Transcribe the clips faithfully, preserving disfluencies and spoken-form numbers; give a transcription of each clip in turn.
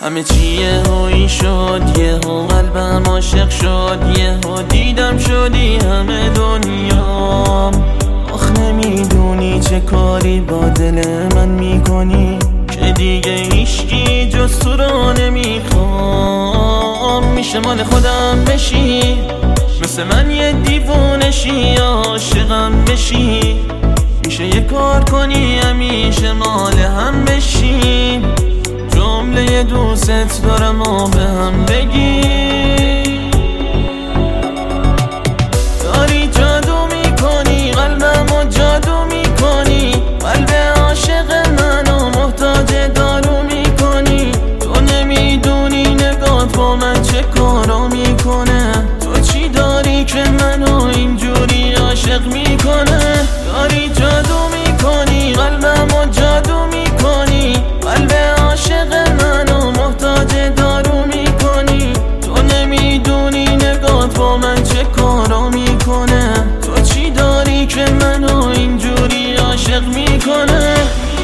همه چیه هایی شد، یه ها قلبم عاشق شد، یه ها دیدم شدی همه دنیام. آخ نمیدونی چه کاری با دل من میکنی که دیگه هیچکی جز تو رو نمیخوام. میشه مال خودم بشی، مثل من یه دیوونشی، عاشقم بشی. میشه یه کار کنی همیشه مال هم بشی، جمله دوست دارم و به هم بگی. داری جادو میکنی قلبمو جادو میکنی، قلب عاشق منو محتاج دارو میکنی. تو نمیدونی نگات با من چه کارو میکنه، تو چی داری که منو اینجوری عاشق میکنه. داری جادو میکنی قلبمو جادو میکنی، قلب عاشق منو محتاج دارو میکنی. تو نمیدونی نگات با من چه کارو میکنه، تو چی داری که منو اینجوری عاشق میکنه.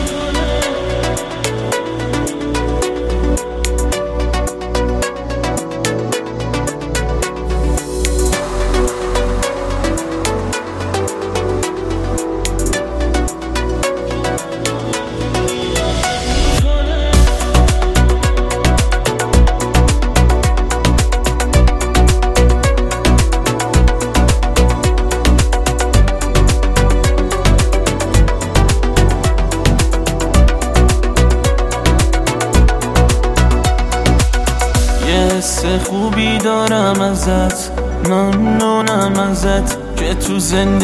حس خوبی دارم ازت، ممنونم ازت که تو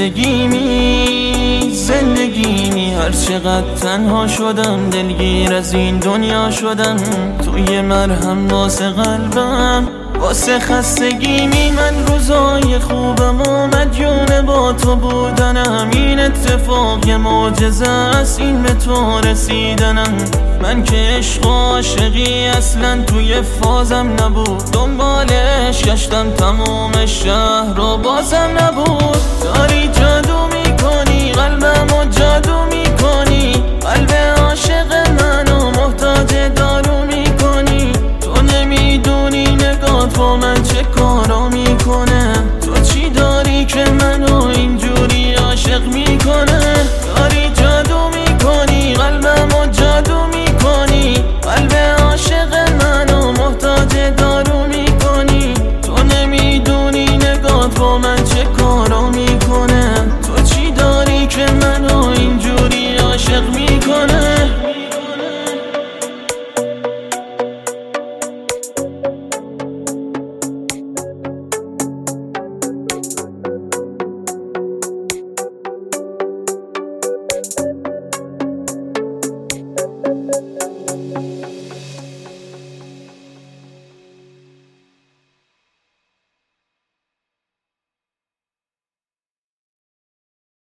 زندگیمی زندگیمی. هر چقدر تنها شدم دلگیر از این دنیا شدم، تو یه مرهم واسه قلبم واسه خستگیمی. من روزای خوبم و مدیون با تو بودنم، این اتفاق یه معجزه است این به تو رسیدنم. من که عشق و عاشقی اصلا توی فازم نبود، دنبالش گشتم تموم شهر و بازم نبود. داری جادو میکنی قلبمو جادو میکنی، قلب عاشق منو محتاج دارو میکنی. تو نمیدونی نگات با من چه کارو میکنه، تو چی داری که منو اینجوری عاشق میکنه. داری جادو میکنی قلبمو جادو میکنی، قلب عاشق منو محتاج دارو میکنی. تو نمیدونی نگات با من چه کارو میکنه، تو چی داری که منو اینجوری عاشق میکنه. Thank you.